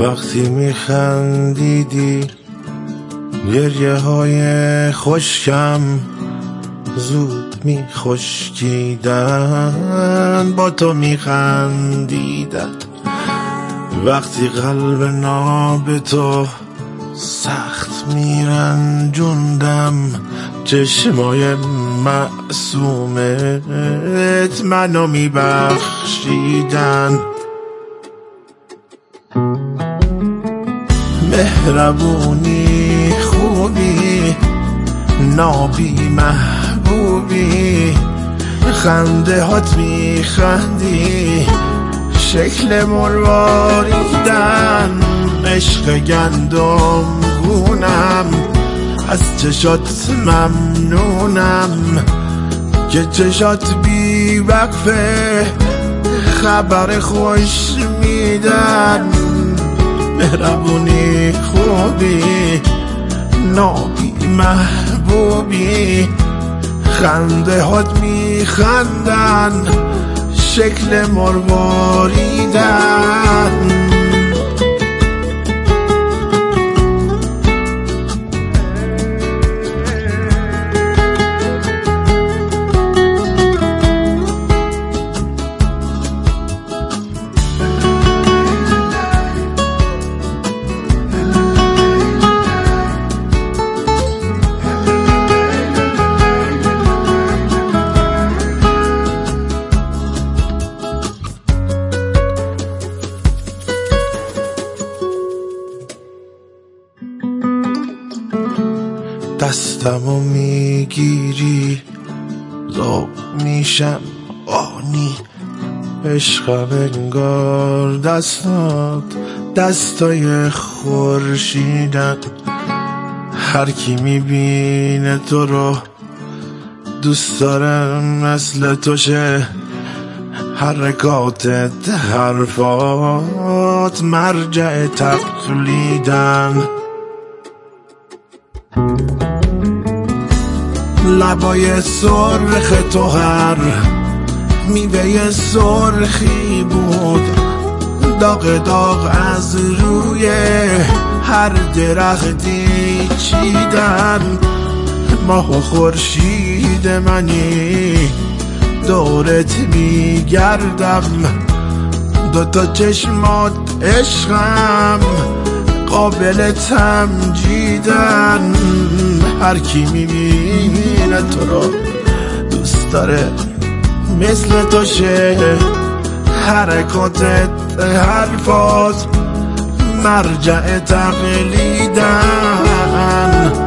وقتی میخندیدی گریه های خشکم زود میخشکیدن، با تو میخندیدن. وقتی قلب ناب تو سخت میرنجوندم، چشمای معصومت منو میبخشیدن. مهربونی خوبی نابی محبوبی، خنده هات میخندی شکل مرواریدن. عشق گندم گونم از چشات ممنونم که چشات بی وقفه خبر خوش میدن. مهربونی خوبی نابی محبوبی، خنده هات میخندن شکل مرواریدن. دستمو میگیری زوب میشم آنی، عشقم انگار دستات دستای خورشیدن. هر کی میبینه تو رو دوست دارم مثل تو شه، حرکاتت حرفات مرجع تقلیدن. لبای سرخ تو هر میوه سرخی بود، داغ داغ از روی هر درختی چیدن. ماه و خورشید منی دورت میگردم، دوتا چشمات عشقم قابل تمجیدن. هر کی میبینه تو رو دوست داره مثل تو شه، حرکاتت حرفات مرجع تقلیدن.